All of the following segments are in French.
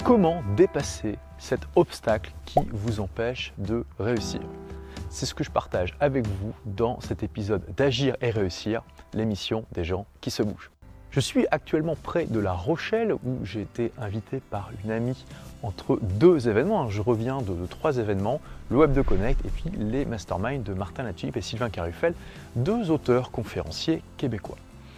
Comment dépasser cet obstacle qui vous empêche de réussir? C'est ce que je partage avec vous dans cet épisode d'Agir et Réussir, l'émission des gens qui se bougent. Je suis actuellement près de La Rochelle où j'ai été invité par une amie entre deux événements. Je reviens de 3 événements, le Web de Connect et puis les Masterminds de Martin Latulippe et Sylvain Carruffel, 2 auteurs conférenciers québécois.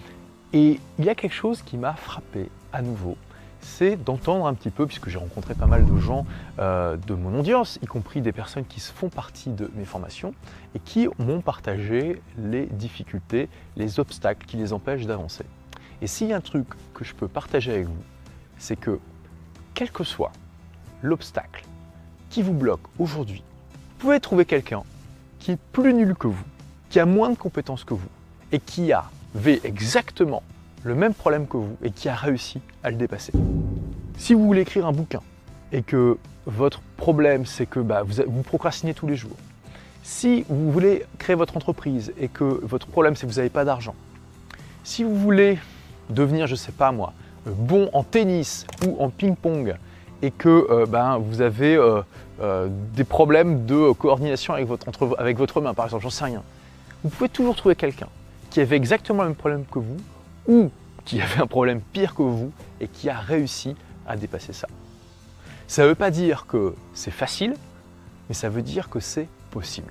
Et il y a quelque chose qui m'a frappé à nouveau, c'est d'entendre un petit peu, puisque j'ai rencontré pas mal de gens de mon audience, y compris des personnes qui font partie de mes formations et qui m'ont partagé les difficultés, les obstacles qui les empêchent d'avancer. Et s'il y a un truc que je peux partager avec vous, c'est que quel que soit l'obstacle qui vous bloque aujourd'hui, vous pouvez trouver quelqu'un qui est plus nul que vous, qui a moins de compétences que vous et qui avait exactement le même problème que vous et qui a réussi à le dépasser. Si vous voulez écrire un bouquin et que votre problème c'est que vous procrastinez tous les jours, si vous voulez créer votre entreprise et que votre problème c'est que vous n'avez pas d'argent, si vous voulez devenir, je ne sais pas moi, bon en tennis ou en ping-pong et que vous avez des problèmes de coordination avec votre main, par exemple, j'en sais rien, vous pouvez toujours trouver quelqu'un qui avait exactement le même problème que vous ou qui avait un problème pire que vous et qui a réussi à dépasser ça. Ça ne veut pas dire que c'est facile, mais ça veut dire que c'est possible.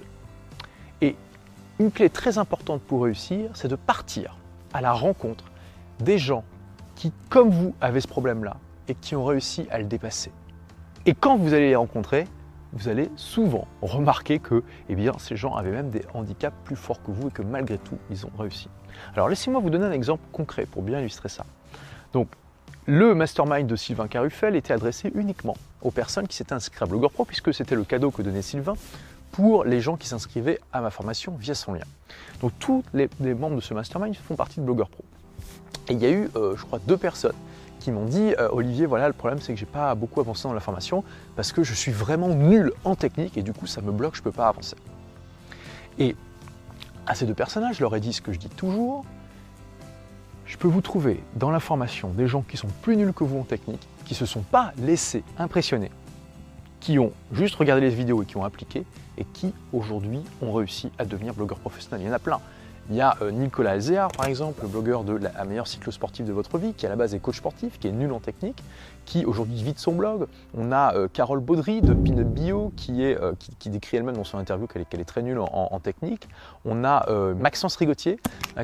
Et une clé très importante pour réussir, c'est de partir à la rencontre des gens qui, comme vous, avaient ce problème-là et qui ont réussi à le dépasser. Et quand vous allez les rencontrer, vous allez souvent remarquer que ces gens avaient même des handicaps plus forts que vous et que malgré tout, ils ont réussi. Alors laissez-moi vous donner un exemple concret pour bien illustrer ça. Donc, le mastermind de Sylvain Carruffel était adressé uniquement aux personnes qui s'étaient inscrites à Blogueur Pro, puisque c'était le cadeau que donnait Sylvain pour les gens qui s'inscrivaient à ma formation via son lien. Donc tous les membres de ce mastermind font partie de Blogueur Pro. Et il y a eu, je crois, 2 personnes qui m'ont dit Olivier, voilà, le problème c'est que j'ai pas beaucoup avancé dans la formation parce que je suis vraiment nul en technique et du coup ça me bloque, je peux pas avancer. Et à ces 2 personnages, je leur ai dit ce que je dis toujours, je peux vous trouver dans la formation des gens qui sont plus nuls que vous en technique, qui se sont pas laissés impressionner, qui ont juste regardé les vidéos et qui ont appliqué et qui aujourd'hui ont réussi à devenir blogueurs professionnels. Il y en a plein. Il y a Nicolas Alzéar, par exemple, le blogueur de la meilleure cyclo-sportive de votre vie, qui à la base est coach sportif, qui est nul en technique, qui aujourd'hui vit de son blog. On a Carole Baudry de Peanut Bio, qui décrit elle-même dans son interview qu'elle est très nulle en technique. On a Maxence Rigotier,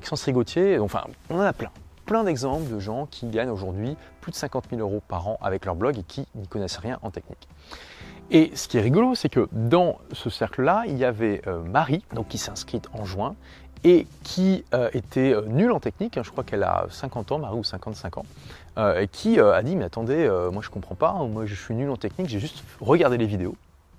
enfin on en a plein d'exemples de gens qui gagnent aujourd'hui plus de 50 000 € par an avec leur blog et qui n'y connaissent rien en technique. Et ce qui est rigolo, c'est que dans ce cercle-là, il y avait Marie, donc qui s'est inscrite en juin, et qui était nulle en technique, je crois qu'elle a 50 ans, Marie, ou 55 ans, et qui a dit « mais attendez, moi je ne comprends pas, moi je suis nul en technique, j'ai juste regardé les vidéos,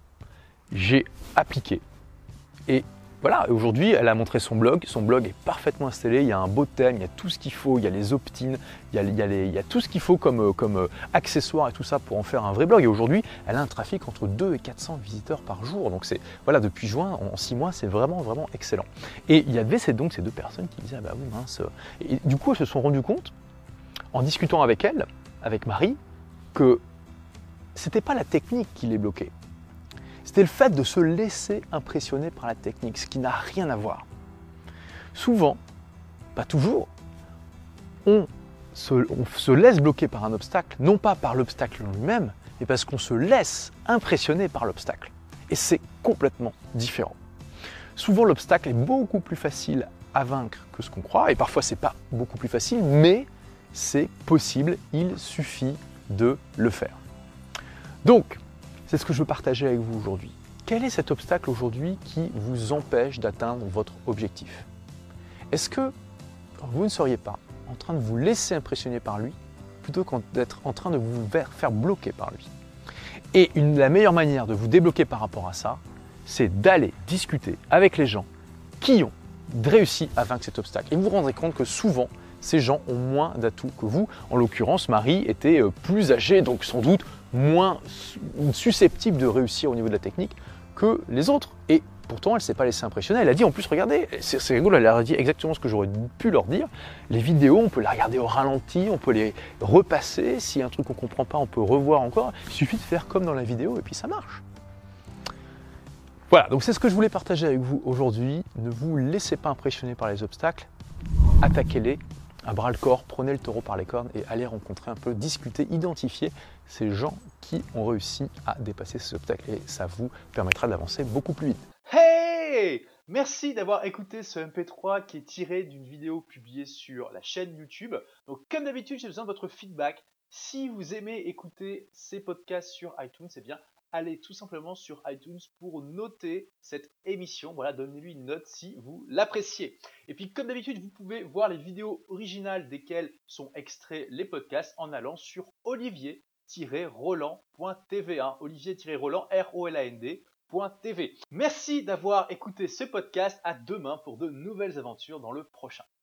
j'ai appliqué ». Et voilà, aujourd'hui elle a montré son blog est parfaitement installé, il y a un beau thème, il y a tout ce qu'il faut, il y a les opt-in, il y a tout ce qu'il faut comme accessoires et tout ça pour en faire un vrai blog. Et aujourd'hui, elle a un trafic entre 200 et 400 visiteurs par jour. Donc depuis juin, en 6 mois, c'est vraiment excellent. Et il y avait donc ces 2 personnes qui disaient « ah bah oui mince ». Et du coup, elles se sont rendues compte, en discutant avec elle, avec Marie, que c'était pas la technique qui les bloquait. C'était le fait de se laisser impressionner par la technique, ce qui n'a rien à voir. Souvent, pas toujours, on se laisse bloquer par un obstacle, non pas par l'obstacle en lui-même, mais parce qu'on se laisse impressionner par l'obstacle. Et c'est complètement différent. Souvent, l'obstacle est beaucoup plus facile à vaincre que ce qu'on croit, et parfois c'est pas beaucoup plus facile, mais c'est possible, il suffit de le faire. Donc, c'est ce que je veux partager avec vous aujourd'hui. Quel est cet obstacle aujourd'hui qui vous empêche d'atteindre votre objectif? Est-ce que vous ne seriez pas en train de vous laisser impressionner par lui plutôt que d'être en train de vous faire bloquer par lui? Et la meilleure manière de vous débloquer par rapport à ça, c'est d'aller discuter avec les gens qui ont réussi à vaincre cet obstacle. Et vous vous rendrez compte que souvent, ces gens ont moins d'atouts que vous. En l'occurrence, Marie était plus âgée, donc sans doute moins susceptible de réussir au niveau de la technique que les autres. Et pourtant, elle ne s'est pas laissée impressionner. Elle a dit en plus, regardez, c'est rigolo, elle a dit exactement ce que j'aurais pu leur dire. Les vidéos, on peut les regarder au ralenti, on peut les repasser. S'il y a un truc qu'on ne comprend pas, on peut revoir encore. Il suffit de faire comme dans la vidéo et puis ça marche. Voilà, donc c'est ce que je voulais partager avec vous aujourd'hui. Ne vous laissez pas impressionner par les obstacles. Attaquez-les à bras-le-corps, prenez le taureau par les cornes et allez rencontrer un peu, discuter, identifier ces gens qui ont réussi à dépasser ces obstacles. Et ça vous permettra d'avancer beaucoup plus vite. Hey! Merci d'avoir écouté ce MP3 qui est tiré d'une vidéo publiée sur la chaîne YouTube. Donc comme d'habitude, j'ai besoin de votre feedback. Si vous aimez écouter ces podcasts sur iTunes, eh bien allez tout simplement sur iTunes pour noter cette émission. Voilà, donnez-lui une note si vous l'appréciez. Et puis comme d'habitude, vous pouvez voir les vidéos originales desquelles sont extraits les podcasts en allant sur olivier-roland.tv. Olivier-roland, R-O-L-A-N-D.tv. Merci d'avoir écouté ce podcast. À demain pour de nouvelles aventures dans le prochain.